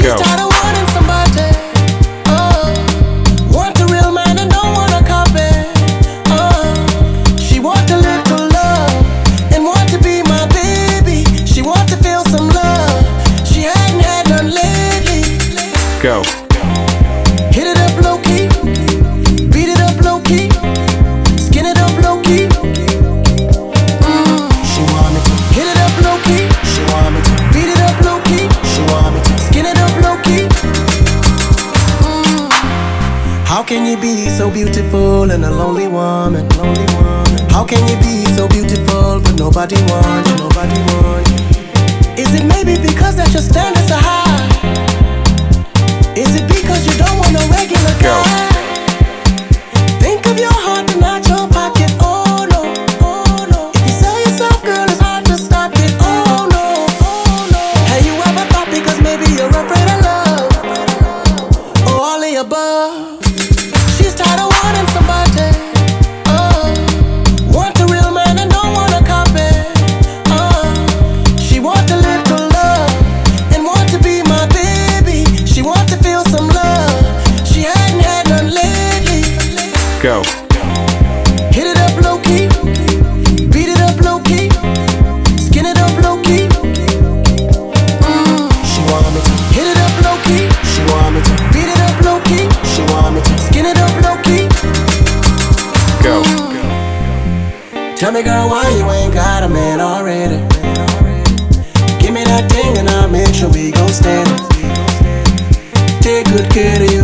She's tired of wanting somebody. Want a real man and don't want a copy. She want a little love and want to be my baby. She want to feel some love. She hadn't had none lately. Go. Hit it up low key, beat it up low key, skin it up low key. She want me to hit it up low key. She want me to beat it up low key. She want me to skin it up low key. How can you be so beautiful and a lonely woman? How can you be so beautiful but nobody wants you? Nobody wants you. Is it maybe because that your standards are high? Is it because you don't want a regular guy? Think of your heart and not your pocket. Oh no, oh no. If you sell yourself, girl, it's hard to stop it. Oh no, oh no. Have you ever thought because maybe you're afraid of love? Or all the above? She's tired of wanting somebody. Want a real man and don't want a copy. She want a little love and want to be my baby. She want to feel some love. She hadn't had none lately. Go. Hit it up low key, beat it up low key, skin it up low key. She want me to hit it up low key. She want me to beat it up low key. She want me to skin it up low key. Go. Tell me, girl, why you ain't got a man already? Give me that thing and I'll make sure we gon' stand it. Take good care of